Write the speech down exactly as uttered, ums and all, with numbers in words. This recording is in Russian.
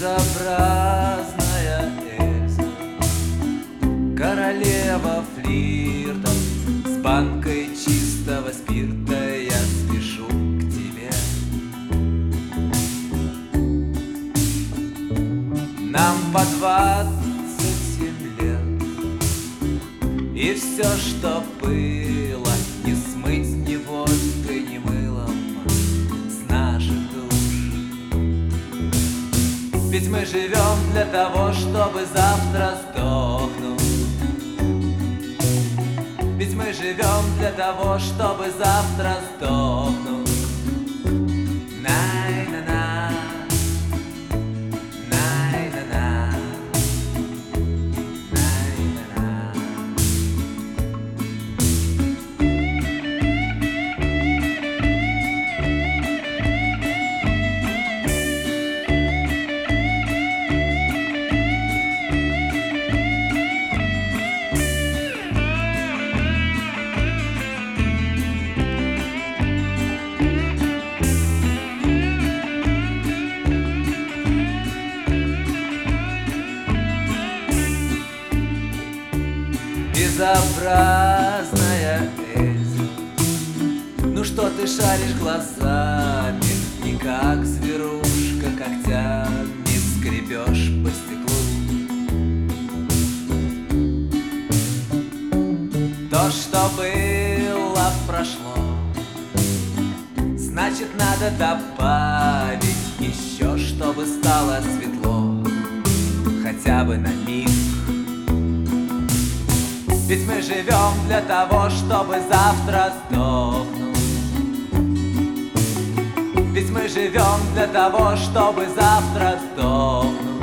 Безобразная Эльза, королева флиртов, с банкой чистого спирта я спешу к тебе. Нам по двадцать семь лет, и все, что было, не смыть ни водкой, ни мылом с наших душ. Ведь мы живем для того, чтобы завтра сдохнуть. Ведь мы живем для того, чтобы завтра сдохнуть. Най-на-на, най-на-на, най-на-на. Безобразная Эльза, ну что ты шаришь глазами, и как зверушка когтями скребешь по стеклу. То, что было, прошло, значит, надо добавить еще, чтобы стало светло, хотя бы на миг. Ведь мы живем для того, чтобы завтра сдохнуть. Ведь мы живем для того, чтобы завтра сдохнуть.